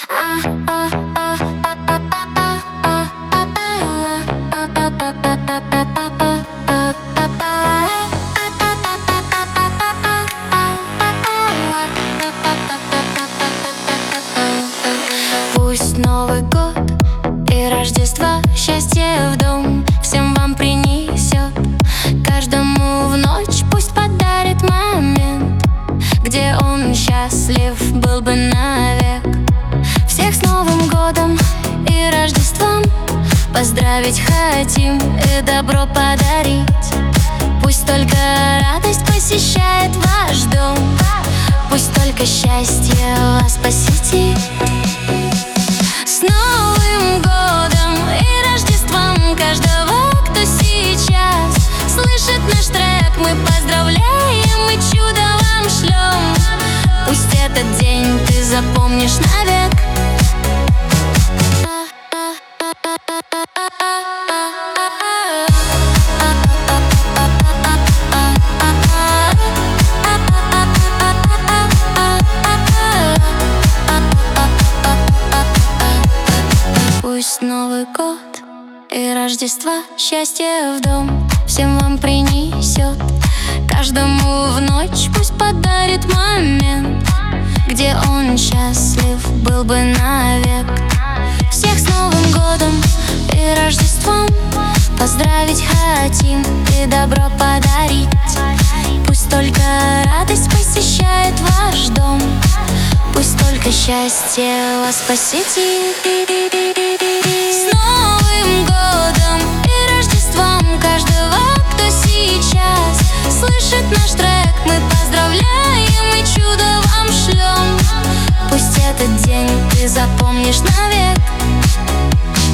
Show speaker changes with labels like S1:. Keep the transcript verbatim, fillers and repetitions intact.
S1: Пусть Новый год и Рождество счастье в дом всем вам принесет. Каждому в ночь пусть подарит момент, где он счастлив был бы навек. Всех с Новым годом и Рождеством поздравить хотим и добро подарить. Пусть только радость посещает ваш дом, пусть только счастье вас посетит. С Новым годом и Рождеством каждого, кто сейчас слышит наш трек, мы поздравляем и чудо вам шлем. Пусть этот день ты запомнишь навек. Пусть Новый год и Рождество счастье в дом всем вам принесет. Каждому в ночь пусть подарит момент, где он счастлив был бы навек. Всех с Новым годом и Рождеством поздравить хотим и добро подарить. Пусть только радость посещает ваш дом, пусть только счастье вас посетит. С Новым годом и Рождеством каждого, кто сейчас слышит наш трек, мы поздравляем и чудо вам шлем. Пусть этот день ты запомнишь навек.